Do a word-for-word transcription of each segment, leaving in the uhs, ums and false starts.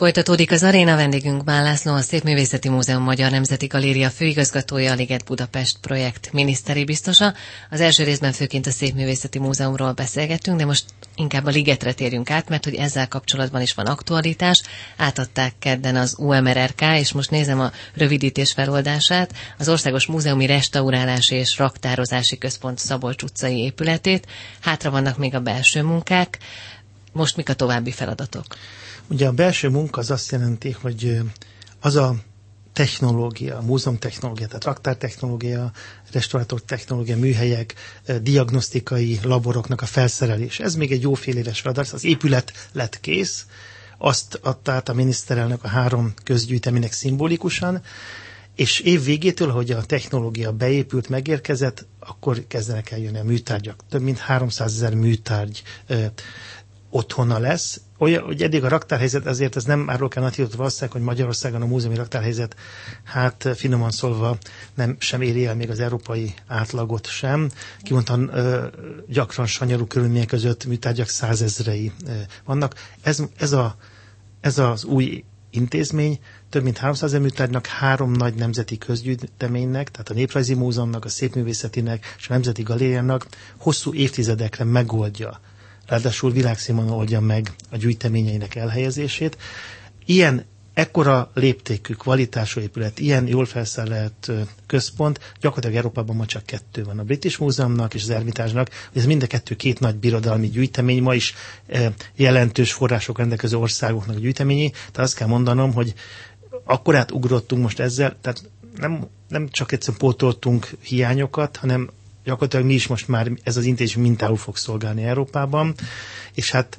Folytatódik az aréna, vendégünk Bán László, a Szépművészeti Múzeum Magyar Nemzeti Galéria főigazgatója, a Liget Budapest projekt miniszteri biztosa. Az első részben főként a Szépművészeti Múzeumról beszélgettünk, de most inkább a Ligetre térjünk át, mert hogy ezzel kapcsolatban is van aktualitás. Átadták kedden az u em er er ká, és most nézem a rövidítés feloldását, az Országos Múzeumi Restaurálási és Raktározási Központ Szabolcs utcai épületét. Hátra vannak még a belső munkák. Most mik a további feladatok? Ugye a belső munka az azt jelenti, hogy az a technológia, a múzeum technológia, tehát raktártechnológia, restaurátor technológia, műhelyek, diagnosztikai laboroknak a felszerelés. Ez még egy jó fél éves feladat, az épület lett kész, azt adta át a miniszterelnök a három közgyűjteménynek szimbolikusan, és év végétől, hogy a technológia beépült, megérkezett, akkor kezdenek el jönni a műtárgyak. Több mint háromszázezer műtárgy ö, otthona lesz. Olyan, hogy eddig a raktárhelyzet, azért ez nem arról kell nagyhírt valószínűleg, hogy Magyarországon a múzeumi raktárhelyzet, hát finoman szólva nem sem éri el még az európai átlagot sem. Kimondtan ö, gyakran sanyarú körülmények között műtárgyak százezrei ö, vannak. Ez, ez, a, ez az új intézmény több mint háromszázezer műtárgynak, három nagy nemzeti közgyűjteménynek, tehát a Néprajzi Múzeumnak, a Szépművészetinek és a Nemzeti Galériának hosszú évtizedekre megoldja, ráadásul világszínvonalon oldja meg a gyűjteményeinek elhelyezését. Ilyen ekkora léptékű, kvalitású épület, ilyen jól felszerelt központ, gyakorlatilag Európában ma csak kettő van, a British Múzeumnak és az Ermitázsnak, ez mind a kettő két nagy birodalmi gyűjtemény, ma is jelentős források rendelkező országoknak a gyűjteményi, tehát azt kell mondanom, hogy akkorát ugrottunk most ezzel, tehát nem, nem csak egyszerűen pótoltunk hiányokat, hanem gyakorlatilag mi is most már ez az intézmény mintául fog szolgálni Európában, és hát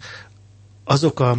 azok a,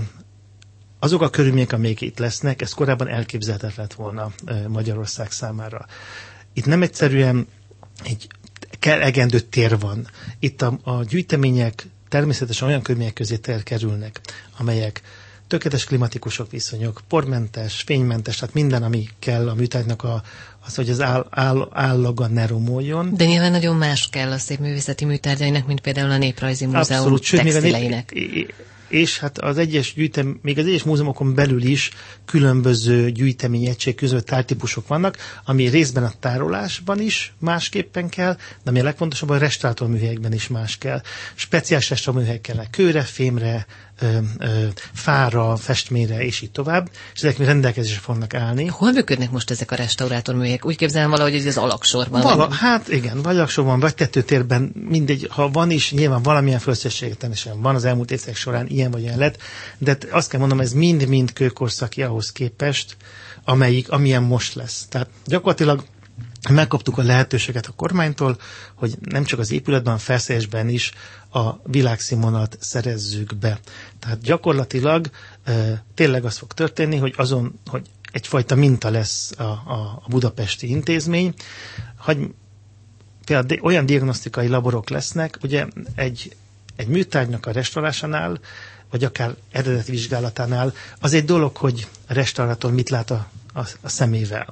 azok a körülmények, amelyek itt lesznek, ez korábban elképzelhetetlen lett volna Magyarország számára. Itt nem egyszerűen egy elegendő tér van. Itt a, a gyűjtemények természetesen olyan körülmények közé kerülnek, amelyek tökéletes klimatikusok viszonyok, pormentes, fénymentes, tehát minden, ami kell a műtárgynak, a, az, hogy az áll, áll, állaga ne romoljon. De nyilván nagyon más kell a szépművészeti műtárgyainak, mint például a Néprajzi Múzeum textileinek. Nép, és hát az egyes gyűjtem, még az egyes múzeumokon belül is különböző gyűjtemény egység között tárgytípusok vannak, ami részben a tárolásban is másképpen kell, de ami a legfontosabb, a restaurátorműhelyekben is más kell. Speciális restaurátorműhelyek kellene kőre, fémre, ö, ö, fára, festményre, és így tovább, és ezek még rendelkezésre fognak állni. Hol működnek most ezek a restaurátorműhelyek? Úgy képzelem valahogy, hogy az alaksorban. Vala, hát igen, vagy alaksorban, vagy tetőtérben, mindegy, ha van is, nyilván valamilyen fölösségtelenesen van az elmúlt évek során ilyen vagy olyan lett, de azt kell mondanom, ez mind-mind kőkorszaki ahhoz képest, amelyik, amilyen most lesz. Tehát gyakorlatilag megkaptuk a lehetőséget a kormánytól, hogy nem csak az épületben, a felszerelésben is a világszínvonalat szerezzük be. Tehát gyakorlatilag e, tényleg az fog történni, hogy azon, hogy egyfajta minta lesz a, a, a budapesti intézmény, hogy például olyan diagnosztikai laborok lesznek, ugye egy, egy műtárgynak a restaurálásánál, vagy akár eredeti vizsgálatánál, az egy dolog, hogy a restaurátor mit lát a, a, a szemével.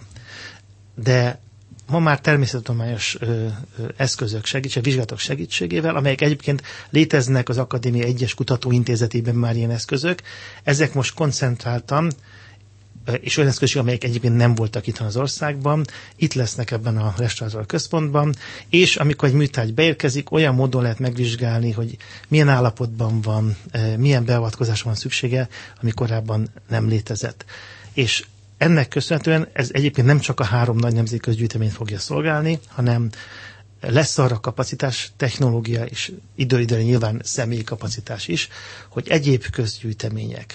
De ma már természettudományos ö, ö, eszközök segítség, vizsgálatok segítségével, amelyek egyébként léteznek az Akadémia egyes kutatóintézetében már ilyen eszközök, ezek most koncentráltan, ö, és olyan eszközök, amelyek egyébként nem voltak itt az országban, itt lesznek ebben a restaurátor központban, és amikor egy műtárgy beérkezik, olyan módon lehet megvizsgálni, hogy milyen állapotban van, ö, milyen beavatkozásra van szüksége, ami korábban nem létezett. És ennek köszönhetően ez egyébként nem csak a három nagy nemzeti közgyűjteményt fogja szolgálni, hanem lesz arra kapacitás, technológia és idő-időre nyilván személyi kapacitás is, hogy egyéb közgyűjtemények,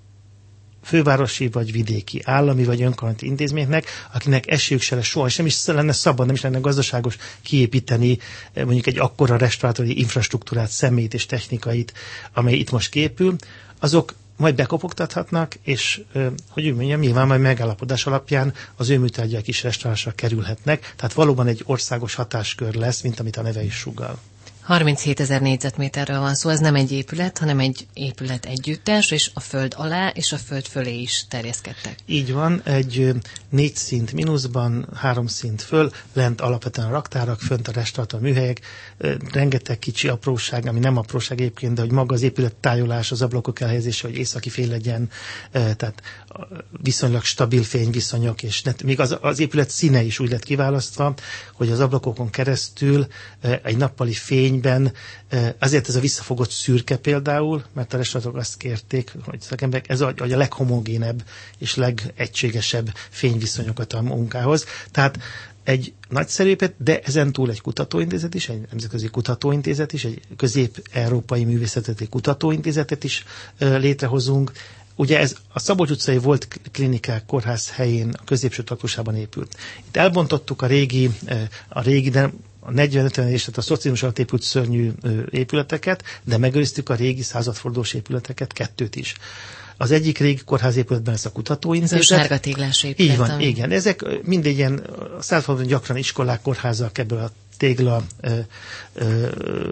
fővárosi vagy vidéki, állami vagy önkormányzati intézményeknek, akinek esélyük se lesz soha, és nem is lenne szabad, nem is lenne gazdaságos kiépíteni mondjuk egy akkora restaurátori infrastruktúrát, személyt és technikait, amely itt most képül, azok majd bekopogtathatnak, és, hogy úgy mondjam, nyilván majd megállapodás alapján az ő műtárgyak is restaurálásra kerülhetnek, tehát valóban egy országos hatáskör lesz, mint amit a neve is sugall. harminchétezer négyzetméterről van szó, ez nem egy épület, hanem egy épület együttes, és a föld alá és a föld fölé is terjeszkedtek. Így van, egy négy szint mínuszban, három szint föl, lent alapvetően a raktárak, fönt a restaurátor műhelyek, rengeteg kicsi apróság, ami nem apróság egyébként, de hogy maga az épület tájolás, az ablakok elhelyezése, hogy északi fél legyen, tehát viszonylag stabil fényviszonyok, és net, még az, az épület színe is úgy lett kiválasztva, hogy az ablakokon keresztül egy nappali fényben, azért ez a visszafogott szürke például, mert a restaurátorok azt kérték, hogy szakemberek, ez a, a leghomogénebb és legegységesebb fényviszonyokat a munkához. Tehát egy nagyszerű épület, de ezen túl egy kutatóintézet is, egy nemzetközi kutatóintézet is, egy közép-európai művészeti kutatóintézetet is létrehozunk. Ugye ez a Szabolcs utcai volt klinikák kórház helyén a középső traktusában épült. Itt elbontottuk a régi, a régi, de a negyven-ötven és tehát a szocializmus alatt épült szörnyű épületeket, de megőriztük a régi századfordulós épületeket, kettőt is. Az egyik régi kórházépületben ez a kutatóintézet. Ez a sárga téglás épület. Így van, ami... igen. Ezek mindegy ilyen századfordulón gyakran iskolák, kórházak ebből a tégla ö, ö,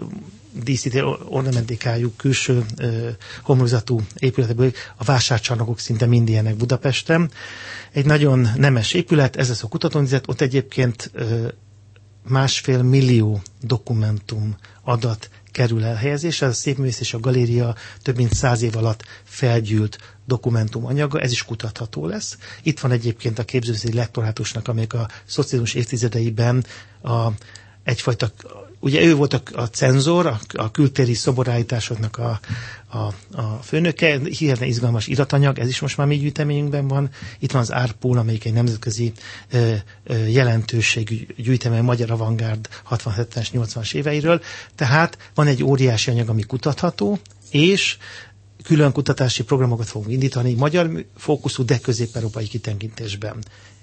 díszítő ornamentikájú, külső ö, homlokzatú épületekből, a vásárcsarnokok szinte mind ilyenek Budapesten. Egy nagyon nemes épület, ez az a kutatóintézet, ott egyébként ö, másfél millió dokumentum adat kerül elhelyezésre. Ez a Szépművész és a Galéria több mint száz év alatt felgyűlt dokumentum anyaga, ez is kutatható lesz. Itt van egyébként a képzőművészeti lektorátusnak, amelyik a szocializmus évtizedeiben a, egyfajta, ugye ő volt a, a cenzor, a, a kültéri szoborállításoknak a, a, a főnöke, hihetetlen izgalmas iratanyag, ez is most már mi gyűjteményünkben van. Itt van az Árpól, amelyik egy nemzetközi ö, ö, jelentőségű gyűjtemény, magyar avantgárd hatvanhetes nyolcvanas éveiről. Tehát van egy óriási anyag, ami kutatható, és külön kutatási programokat fogunk indítani, magyar fókuszú, de közép-európai kitekintésben.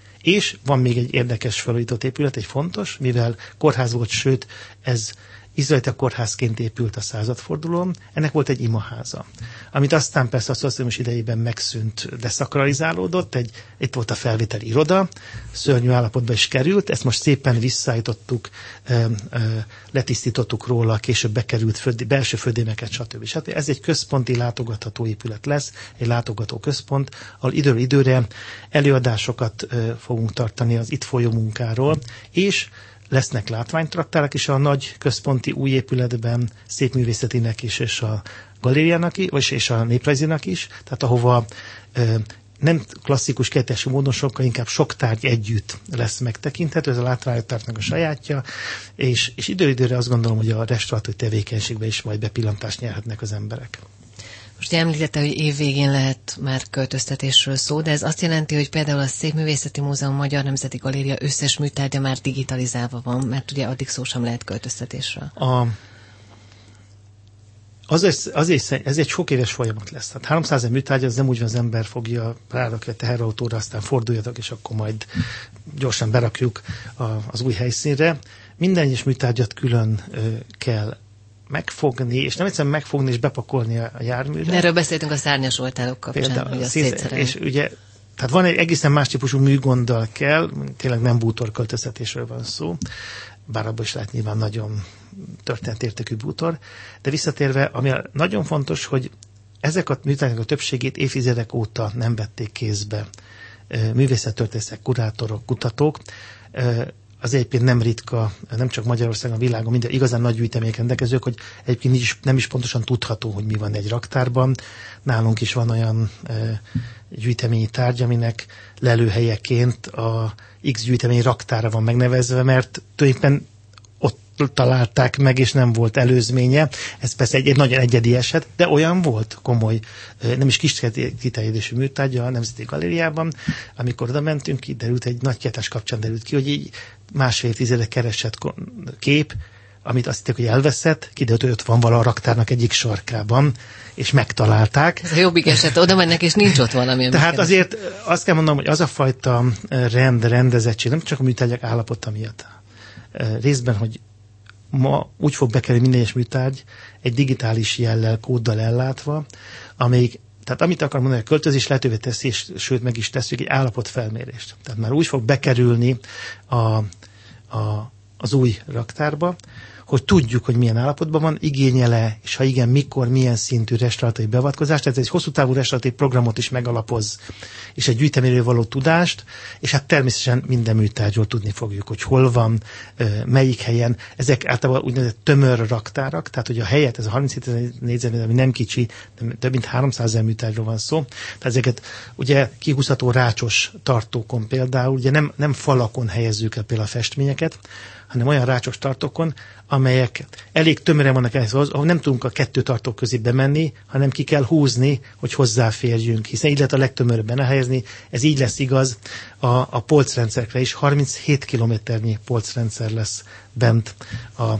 És van még egy érdekes felújított épület, egy fontos, mivel kórház volt, sőt, ez izraelita kórházként épült a századfordulón, ennek volt egy imaháza, amit aztán persze a szocializmus idejében megszűnt, deszakralizálódott, egy, itt volt a felvételi iroda, szörnyű állapotba is került, ezt most szépen visszaállítottuk, ö, ö, letisztítottuk róla, később bekerült föld, belső földémeket, stb. stb. Ez egy központi látogatható épület lesz, egy látogató központ, ahol időről időre előadásokat ö, fogunk tartani az itt folyó munkáról, és lesznek látványtraktárak is a nagy központi új épületben, szépművészetinek is, és a galériának is, és a néprajzinak is, tehát ahova ö, nem klasszikus kettesű módon, sokkal inkább sok tárgy együtt lesz megtekinthető, ez a látványtárnak a sajátja, és, és idő-időre azt gondolom, hogy a restaurátori tevékenységbe is majd bepillantást nyerhetnek az emberek. Most említette, hogy év végén lehet már költöztetésről szó, de ez azt jelenti, hogy például a Szépművészeti Múzeum Magyar Nemzeti Galéria összes műtárgya már digitalizálva van, mert ugye addig szó sem lehet költöztetésről. A, az, az, ez egy sok éves folyamat lesz. Tehát háromszáz műtárgy, az nem úgy van, az ember fogja rárakni a teherautóra, aztán forduljatok, és akkor majd gyorsan berakjuk a, az új helyszínre. Minden egyes műtárgyat külön ö, kell megfogni, és nem egyszerűen megfogni és bepakolni a járműre. Erről beszéltünk a szárnyas oltárok kapcsán, például, hogy azt szín, szétszerelni. És ugye, tehát van egy egészen más típusú műgonddal kell, tényleg nem bútorköltöztetésről van szó, bár abban is lehet nyilván nagyon történetértékű bútor, de visszatérve, ami nagyon fontos, hogy ezek a műtárgyak a többségét évtizedek óta nem vették kézbe művészettörténészek, kurátorok, kutatók. Az egyébként nem ritka, nem csak Magyarországon, a világon, minden igazán nagy gyűjtemények rendelkezők, hogy egyébként is, nem is pontosan tudható, hogy mi van egy raktárban. Nálunk is van olyan e, gyűjteményi tárgy, aminek lelőhelyeként a X gyűjtemény raktára van megnevezve, mert tulajdonképpen ott találták meg, és nem volt előzménye. Ez persze egy, egy nagyon egyedi eset, de olyan volt komoly, nem is kis kiterjedésű műtárgya a Nemzeti Galériában. Amikor oda mentünk, kiderült, egy nagy kiállítás kapcsán derült ki, hogy így másfél évtizedek keresett kép, amit azt hitték, hogy elveszett, kiderült, hogy ott van vala a raktárnak egyik sarkában, és megtalálták. Ez a jobbik eset, oda mennek, és nincs ott valami. Tehát keresett. Azért azt kell mondanom, hogy az a fajta rend, rendezettség, nem csak a műtárgyak állapota miatt. Részben, hogy ma úgy fog bekerülni minden egyes műtárgy egy digitális jellel, kóddal ellátva, amelyik, tehát amit akar mondani, a költözés lehetővé teszi, és sőt meg is tesszük egy állapotfelmérést. Tehát már úgy fog bekerülni a, a, az új raktárba, hogy tudjuk, hogy milyen állapotban van, igényele, és ha igen, mikor, milyen szintű restauratív beavatkozást, tehát egy hosszú távú restauratív programot is megalapoz, és egy gyűjteményről való tudást, és hát természetesen minden műtárgyról tudni fogjuk, hogy hol van, melyik helyen. Ezek általában úgynevezett tömör raktárak, tehát hogy a helyet, ez a harminchét ezer négyzetméter, ami nem kicsi, de több mint háromszázezer műtárgyról van szó, tehát ezeket ugye kihúzható rácsos tartókon például, ugye nem, nem falakon helyezzük el például a festményeket, hanem olyan rácsos tartókon, amelyek elég tömören vannak ehhez, ahol nem tudunk a kettő tartók közé bemenni, hanem ki kell húzni, hogy hozzáférjünk, hiszen így lehet a legtömörebben elhelyezni. Ez így lesz igaz a, a polcrendszerekre is. harminchét kilométernyi polcrendszer lesz bent a, a,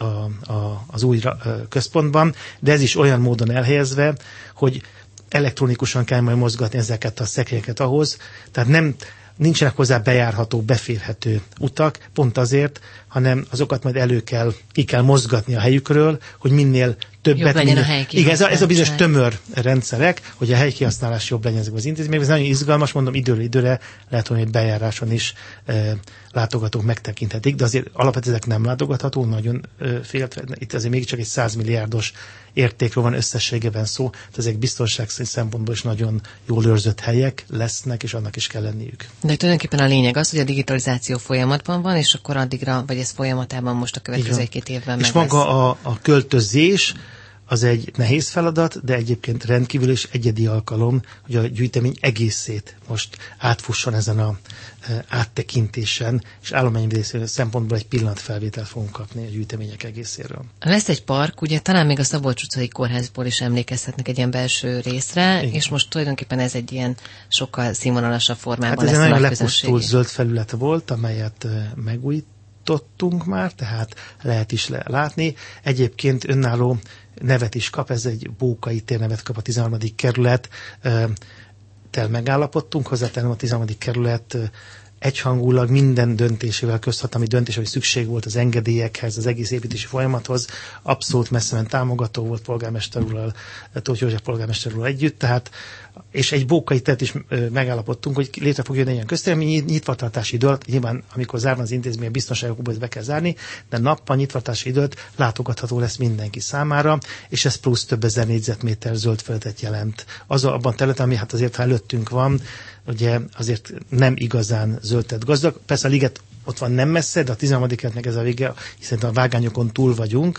a, az új központban, de ez is olyan módon elhelyezve, hogy elektronikusan kell majd mozgatni ezeket a szekrényeket ahhoz, tehát nem nincsenek hozzá bejárható, beférhető utak, pont azért, hanem azokat majd elő kell, ki kell mozgatni a helyükről, hogy minél többet... Jobb legyen minél, a helyi igen, ez a, ez a bizonyos tömör rendszerek, hogy a helyi kihasználás jobb legyen ezekben az intézményekben. Ez nagyon izgalmas, mondom, időről időre lehet, hogy egy bejáráson is e, látogatók megtekinthetik, de azért alapvetően ezek nem látogatható, nagyon e, féltve. Itt azért mégiscsak egy száz milliárdos értékről van összességében szó, tehát ezek biztonság szempontból is nagyon jól őrzött helyek lesznek, és annak is kell lenniük. De tulajdonképpen a lényeg az, hogy a digitalizáció folyamatban van, és akkor addigra, vagy ez folyamatában most a következő egy-két évben és meg maga a, a költözés az egy nehéz feladat, de egyébként rendkívül és egyedi alkalom, hogy a gyűjtemény egészét most átfusson ezen a e, áttekintésen, és állományvédelmi szempontból egy pillanatfelvételt fogunk kapni a gyűjtemények egészéről. Lesz egy park, ugye talán még a Szabolcs utcai kórházból is emlékezhetnek egy ilyen belső részre, igen. És most tulajdonképpen ez egy ilyen sokkal színvonalasabb formában hát lesz ez a egy nagyon legközönségi. lepusztult zöld felület volt, amelyet e, megújítottunk már, tehát lehet is le- látni. Egyébként önálló nevet is kap, ez egy Bókai térnevet kap a tizenharmadik kerület, tel megállapodtunk, hozzátenem a tizenharmadik kerület egyhangulag minden döntésével, közhatalmi döntés, hogy szükség volt az engedélyekhez, az egész építési folyamathoz, abszolút messzeben támogató volt polgármester úrral, Tóth József polgármester úrral együtt, tehát és egy Bókai teret is megállapodtunk, hogy létre fog jönni egy ilyen köztermény nyitvatartási idő alatt, nyilván amikor zárva az intézmény, a biztonságokból be kell zárni, de nappal nyitvatartási időt látogatható lesz mindenki számára, és ez plusz több ezer négyzetméter zöld felületet jelent. Az abban területen, ami hát azért előttünk van, ugye azért nem igazán zöldtett gazdag. Persze a liget ott van nem messze, de a tizenharmadik kerületnek ez a vége, hiszen a vágányokon túl vagyunk,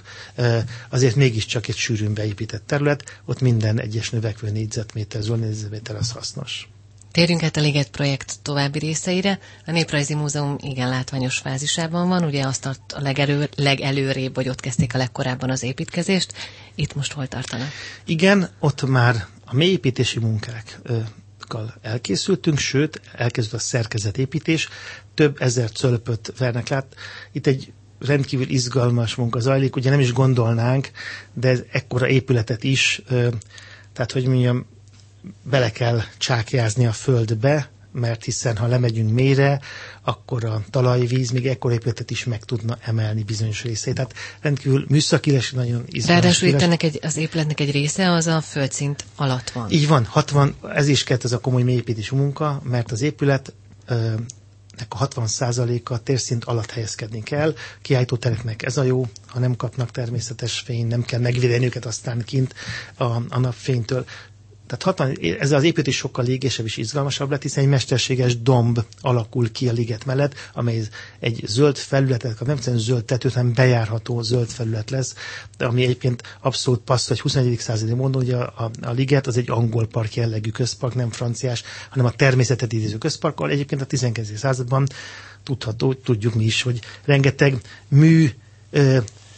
azért mégiscsak egy sűrűn beépített terület, ott minden egyes növekvő négyzetméter, zöld négyzetméter az hasznos. Térjünk át a Liget projekt további részeire. A Néprajzi Múzeum igen látványos fázisában van, ugye azt tart a legelő, legelőrébb, hogy ott kezdték a legkorábban az építkezést. Itt most hol tartanak? Igen, ott már a mélyépítési munkák elkészültünk, sőt, elkezdődött a szerkezetépítés, több ezer cölöpöt vernek lát. Itt egy rendkívül izgalmas munka zajlik, ugye nem is gondolnánk, de ez ekkora épületet is, tehát hogy mondjam, bele kell csákjázni a földbe, mert hiszen ha lemegyünk mélyre, akkor a talajvíz még ekkora épületet is meg tudna emelni bizonyos részét. Tehát rendkívül műszakilag nagyon izgalmas. Ráadásul itt ennek egy, az épületnek egy része az a földszint alatt van. Így van, hatvan, ez is kellett ez a komoly mélyépítési munka, mert az épület ö, a hatvan százaléka térszint alatt helyezkedni kell. Kiállítótereknek ez a jó, ha nem kapnak természetes fény, nem kell megvédeni őket aztán kint a, a napfénytől. Tehát hatvan, ez az építés sokkal légésebb és izgalmasabb lett, hiszen egy mesterséges domb alakul ki a liget mellett, amely egy zöld felületet, nem egyszerűen zöld tetőt, hanem bejárható zöld felület lesz, ami egyébként abszolút passzol, hogy huszonegyedik századi módon, hogy a, a, a liget az egy angol park jellegű közpark, nem franciás, hanem a természetet idéző közparkkal. Egyébként a tizenkezredik században tudható, tudjuk mi is, hogy rengeteg mű ö,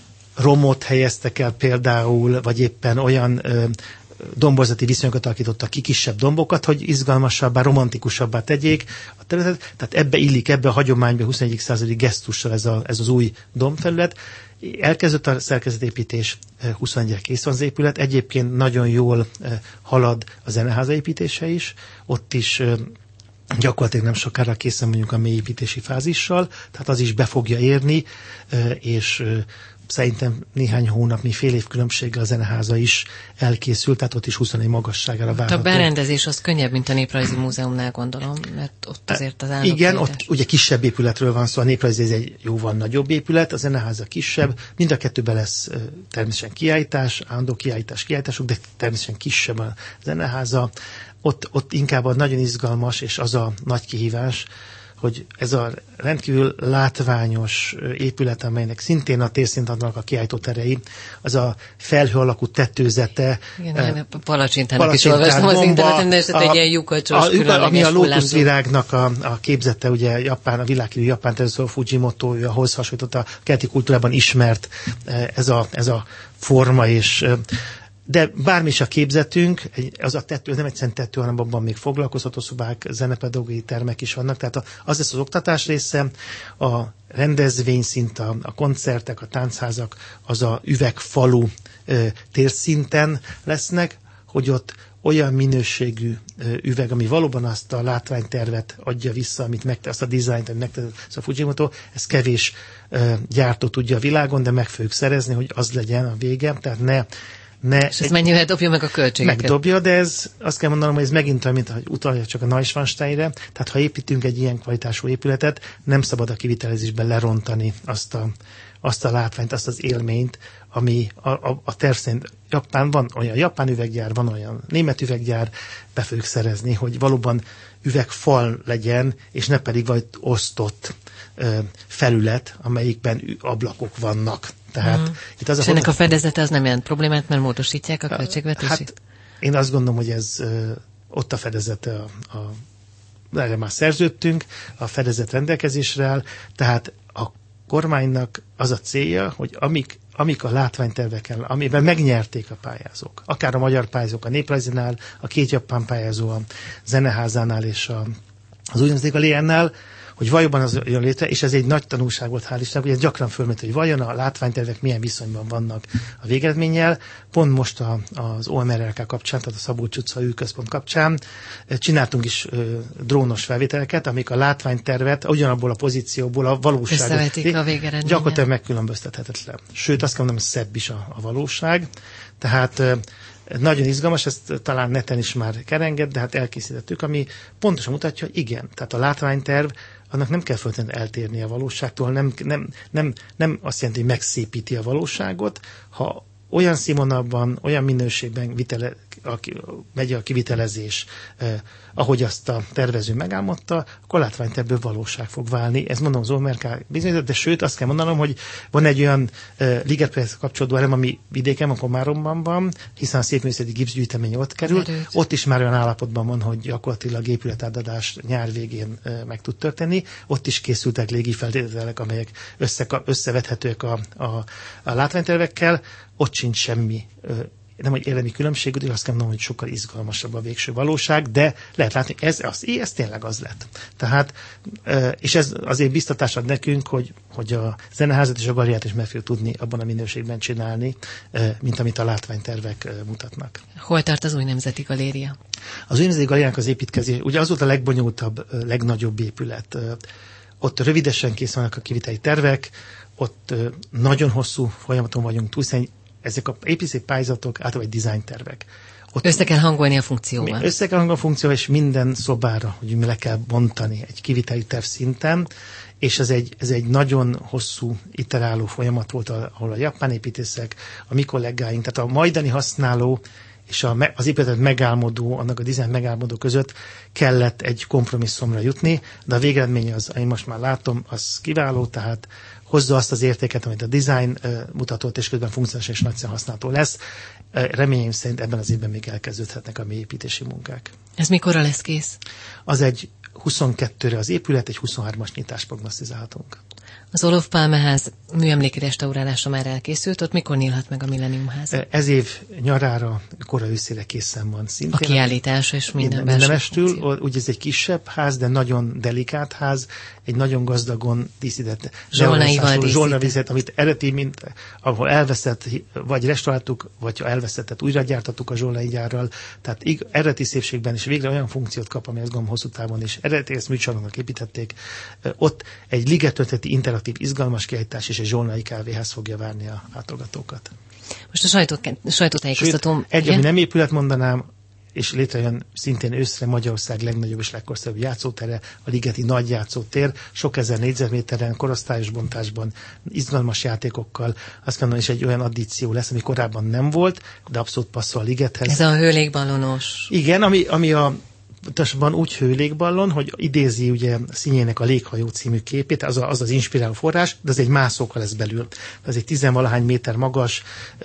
romot helyeztek el például, vagy éppen olyan ö, domborzati viszonyokat alakítottak ki, kisebb dombokat, hogy izgalmasabbá, romantikusabbá tegyék a területet. Tehát ebbe illik, ebbe a hagyományba, a huszonegyedik századi gesztussal ez, a, ez az új dombfelület. Elkezdett a szerkezetépítés, huszonegyre kész van az épület. Egyébként nagyon jól halad a zeneháza építése is. Ott is gyakorlatilag nem sokára készen vagyunk a mélyépítési fázissal, tehát az is be fogja érni, és szerintem néhány hónap, mi fél év különbséggel a Zeneháza is elkészült, tehát ott is huszonegy magasságára várható. A berendezés az könnyebb, mint a Néprajzi Múzeumnál, gondolom, mert ott azért az állandó. Igen, ott ugye kisebb épületről van szó, a Néprajzi ez egy jóval nagyobb épület, a Zeneháza kisebb, mind a kettőben lesz természetesen kiállítás, állandó kiállítás, kiállítások, de természetesen kisebb a Zeneháza. Ott, ott inkább a nagyon izgalmas, és az a nagy kihívás, hogy ez a rendkívül látványos épület, amelynek szintén a térszíntannak a kiállítóterei, az a felhő alakú tetőzete. Igen, a Palacsintának is olvastam az interneten, de esetleg egy ilyen lyukacsos, különleges ami a lótuszvirágnak a, a képzete, ugye Japán, a világhírű japán tervező Fujimoto, ő ahhoz hasonlította, a keleti kultúrában ismert ez a, ez a forma, és de bármi is a képzetünk, az a tető, nem egyszerűen tető, hanem abban még foglalkozható szobák, zenepedagógiai termek is vannak, tehát az lesz az oktatás része, a rendezvényszint, a, a koncertek, a táncházak, az a üvegfalu ö, térszinten lesznek, hogy ott olyan minőségű ö, üveg, ami valóban azt a látványtervet adja vissza, amit megte, azt a dizájnt, amit megtett a Fujimoto, ez kevés ö, gyártó tudja a világon, de meg fogjuk szerezni, hogy az legyen a vége, tehát ne Ne, és ez mennyivel dobja meg a költségeket? Megdobja, de ez azt kell mondanom, hogy ez megint olyan, mint hogy utalja csak a Neuschwansteinre. Tehát ha építünk egy ilyen kvalitású épületet, nem szabad a kivitelezésben lerontani azt a, azt a látványt, azt az élményt, ami a, a, a terv szerint Japán, van olyan japán üveggyár, van olyan német üveggyár, be fogjuk szerezni, hogy valóban üvegfal legyen, és ne pedig vagy osztott ö, felület, amelyikben ablakok vannak. Tehát, mm. itt az és a ennek a fedezete az nem jelent problémát, mert módosítják a költségvetését? Hát én azt gondolom, hogy ez ö, ott a fedezete, a, a, erre már szerződtünk, a fedezet rendelkezésre áll, tehát a kormánynak az a célja, hogy amik, amik a látványterveken, amiben megnyerték a pályázók, akár a magyar pályázók a Néprajzinál, a két japán pályázó a Zeneházánál és a, az úgynevezett galériánál, hogy valóban az jön létre, és ez egy nagy tanulság volt, hál' Istennek, hogy ez gyakran fölmerült, hogy vajon a látványtervek milyen viszonyban vannak a végeredménnyel. Pont most a, az o em er el ká kapcsán, tehát a Szabolcs utca űrközpont kapcsán csináltunk is ö, drónos felvételeket, amik a látványtervet ugyanabból a pozícióból a valóságot összevetik a végeredménnyel. Gyakorlatilag megkülönböztethetetlen. Sőt, azt kell mondanom, hogy szebb is a, a valóság. Tehát ö, nagyon izgalmas, ezt talán neten is már kerengett, de hát elkészítettük, ami pontosan mutatja, hogy igen, tehát a látványterv annak nem kell feltétlenül eltérni a valóságtól, nem, nem, nem, nem azt jelenti, hogy megszépíti a valóságot, ha olyan színvonalban, olyan minőségben vitele, a, megy a kivitelezés, eh, ahogy azt a tervező megálmodta, akkor látványtervből valóság fog válni. Ez mondom az o em er ká bizonyított, de sőt azt kell mondanom, hogy van egy olyan eh, ligetprojekthez kapcsolódó elem, ami vidéken, a Komáromban van, hiszen a szépművészeti gipszgyűjtemény ott kerül. Erőt. Ott is már olyan állapotban van, hogy gyakorlatilag épületátadás nyár végén eh, meg tud történni. Ott is készültek légifeltételek, amelyek össze, összevethetőek a, a, a látványtervekkel. Ott sincs semmi, nem hogy élemi különbség, de azt kell mondanom, hogy sokkal izgalmasabb a végső valóság, de lehet látni, ez, az, ez tényleg az lett. Tehát, és ez azért biztatás ad nekünk, hogy, hogy a Zeneházat és a galériát is meg fogjuk tudni abban a minőségben csinálni, mint amit a látványtervek mutatnak. Hol tart az új Nemzeti Galéria? Az új Nemzeti Galériának az építkezés, ugye az volt a legbonyolultabb, legnagyobb épület. Ott rövidesen készülnek a kiviteli tervek, ott nagyon hosszú folyamaton vagyunk túl, hiszen ezek a építési pályázatok általában egy design tervek. Ott össze kell hangolni a funkcióval. Össze kell hangolni a funkcióval, és minden szobára, hogy mi le kell bontani egy kiviteli terv szinten, és ez egy, ez egy nagyon hosszú iteráló folyamat volt, ahol a japán építészek, a mi kollégáink, tehát a majdani használó és a, az épületet megálmodó, annak a dizájn megálmodó között kellett egy kompromisszumra jutni, de a végeredmény az, én most már látom, az kiváló, tehát hozza azt az értéket, amit a design uh, mutatott, és közben funkcionális és nagyszerűen használható lesz. Uh, reményeim szerint ebben az évben még elkezdődhetnek a mély építési munkák. Ez mikorra lesz kész? Az egy huszonkettőre az épület, egy huszonhármas nyitást prognosztizálhatunk. Az Olof Pálmeház műemléki restaurálása már elkészült, ott mikor nyílhat meg a Millennium Ház? Ez év nyarára, kora őszére készen van szintén. A kiállítás és minden, minden nemestül, ugye ez egy kisebb ház, de nagyon delikát ház, egy nagyon gazdagon díszített zsolnaival díszített, amit eredeti, mint ahol elveszett, vagy restauráltuk, vagy ha elvesztettet, újra gyártattuk a zsolnai gyárral, tehát ig, eredeti szépségben is végre olyan funkciót kap, ami azt gondolom hosszú távon is eredeti ezt műcsarnoknak építették. Ott egy ligetölteti interaktív interaktív, izgalmas kiállítás, és egy zsolnai kávéház fogja várni a látogatókat. Most a sajtó, sajtótájékoztató... Egy, ami nem épület mondanám, és létrejön szintén őszre Magyarország legnagyobb és legkorszerűbb játszótere, a Ligeti Nagy Játszótér, sok ezer négyzetméteren, korosztályos bontásban, izgalmas játékokkal, azt mondom, és egy olyan addíció lesz, ami korábban nem volt, de abszolút passzol a Ligethez. Ez a hőlékballonos. Igen, ami, ami a pontosabban úgy hőlékballon, hogy idézi ugye Színyének a Léghajó című képét, az az, az inspiráló forrás, de ez egy mászókkal lesz belül. Ez egy tizenvalahány méter magas,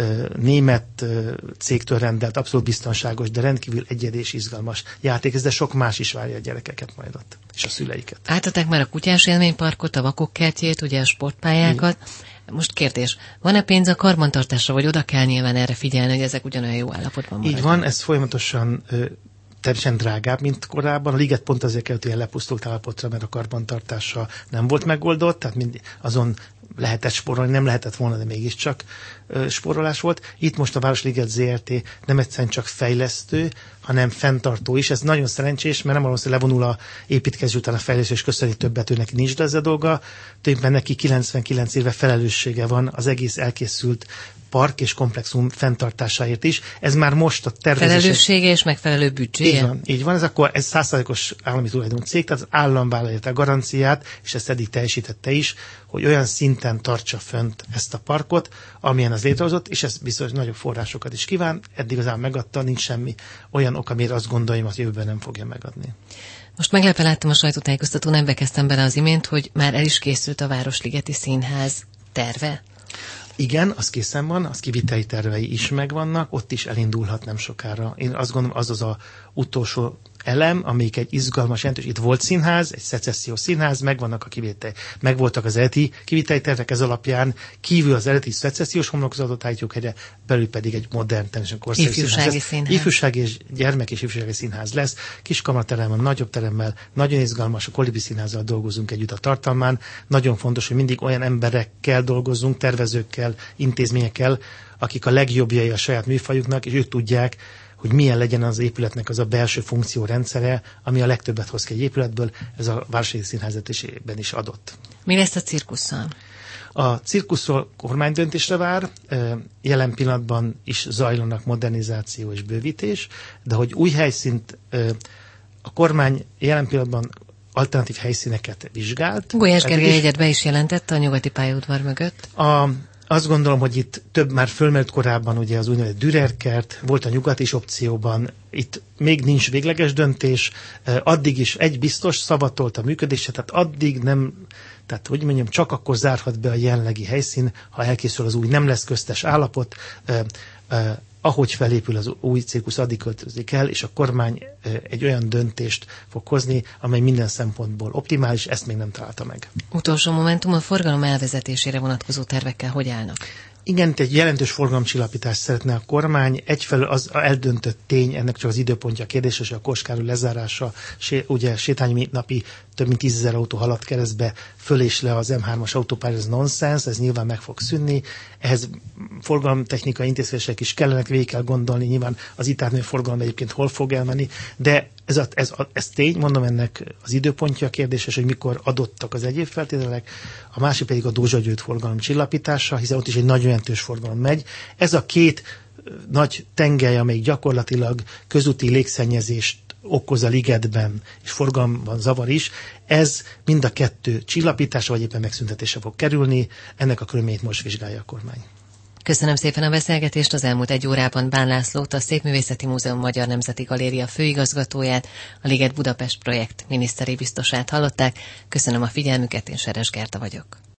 német cégtől rendelt, abszolút biztonságos, de rendkívül egyedi és izgalmas játék, ez de sok más is várja a gyerekeket majd ott, és a szüleiket. Átadták már a kutyás élményparkot, a vakok kertjét, ugye a sportpályákat. Igen. Most kérdés, van-e pénz a karbantartásra, vagy oda kell nyilván erre figyelni, hogy ezek ugyanolyan jó állapotban maradnak? Így van, ez folyamatosan természetesen drágább, mint korábban. A Liget pont azért került ilyen lepusztult állapotra, mert a karbantartása nem volt megoldott, tehát mind azon lehetett spórolni, nem lehetett volna, de mégiscsak ö, spórolás volt. Itt most a Városliget zé er té nem egyszerűen csak fejlesztő, hanem fenntartó is. Ez nagyon szerencsés, mert nem arról, hogy levonul a építkező után a fejlesztő, és köszöni többet, ő neki nincs, de ez a dolga. Tulajdonképpen neki kilencvenkilenc éve felelőssége van az egész elkészült park és komplexum fenntartásáért is. Ez már most a tervezés... Felelőssége és megfelelő büdzséje? Így van, így van. Ez akkor ez száz százalékos állami tulajdonú cég, tehát az állam vállalja a garanciát, és ezt eddig teljesítette is, hogy olyan szinten tartsa fönt ezt a parkot, amilyen az létrehozott, és ez biztos nagyobb forrásokat is kíván. Eddig az állam megadta, nincs semmi olyan ok, amire azt gondoljam, hogy jövőben nem fogja megadni. Most meglepve láttam a sajtótájékoztatón, nem bekezdtem bele az imént, hogy már el is készült a Városligeti Színház terve. Igen, az készen van, az kiviteli tervei is megvannak, ott is elindulhat nem sokára. Én azt gondolom, az az a utolsó elem, amelyik egy izgalmas jelentős. Itt volt színház, egy szecessziós színház, megvannak a kivétel, megvoltak az eredeti kiviteli tervek, ez alapján kívül az eredeti szecessziós homlokzatot állítjuk helyre, belül pedig egy modern, természetesen korszerű ifjúsági színház. színház. Ifjúsági és gyermek és ifjúsági színház lesz. Kis kamarateremmel, nagyobb teremmel, nagyon izgalmas, a Kolibri Színházzal dolgozunk együtt a tartalmán. Nagyon fontos, hogy mindig olyan emberekkel dolgozzunk, tervezőkkel, intézményekkel, akik a legjobbjai a saját műfajuknak, és ők tudják, hogy milyen legyen az épületnek az a belső funkciórendszere, ami a legtöbbet hoz ki egy épületből, ez a Városliget Színházban is adott. Mi lesz a cirkusszal? A cirkuszról kormánydöntésre vár, jelen pillanatban is zajlanak modernizáció és bővítés, de hogy új helyszínt a kormány jelen pillanatban alternatív helyszíneket vizsgált. Gulyás Gergely egyet be is jelentette a nyugati pályaudvar mögött. A Azt gondolom, hogy itt több már fölmerült korábban ugye az úgynevezett Dürerkert, volt a nyugat is opcióban, itt még nincs végleges döntés, addig is egy biztos szavatolt a működése, tehát addig nem, tehát hogy mondjam, csak akkor zárhat be a jelenlegi helyszín, ha elkészül az új, nem lesz köztes állapot, eh, eh, ahogy felépül az új cirkusz, addig költözik el, és a kormány eh, egy olyan döntést fog hozni, amely minden szempontból optimális, ezt még nem találta meg. Utolsó momentum, a forgalom elvezetésére vonatkozó tervekkel hogy állnak? Igen, egy jelentős forgalomcsillapítást szeretne a kormány. Egyfelől az eldöntött tény, ennek csak az időpontja kérdéses, hogy a Kossuth-Károly lezárása, ugye sétányi napi több mint tízezer autó haladt keresztbe, föl és le az em hármas autópálya, ez nonsens, ez nyilván meg fog szűnni. Ehhez forgalomtechnikai intézkedések is kellenek, végig kell gondolni, nyilván az itt átmenő forgalom egyébként hol fog elmenni, de ez, a, ez, a, ez tény, mondom, ennek az időpontja kérdéses, hogy mikor adottak az egyéb feltételek, a másik pedig a Dózsa Győr forgalom csillapítása, hiszen ott is egy nagy jelentős forgalom megy. Ez a két nagy tengely, amelyik gyakorlatilag közúti légszennyezést okoz a ligetben, és forgalomban zavar is, ez mind a kettő csillapítása, vagy éppen megszüntetése fog kerülni, ennek a körülményét most vizsgálja a kormány. Köszönöm szépen a beszélgetést, az elmúlt egy órában Bán Lászlót, a Szépművészeti Múzeum Magyar Nemzeti Galéria főigazgatóját, a Liget Budapest projekt miniszteri biztosát hallották. Köszönöm a figyelmüket, én Seres Gerta vagyok.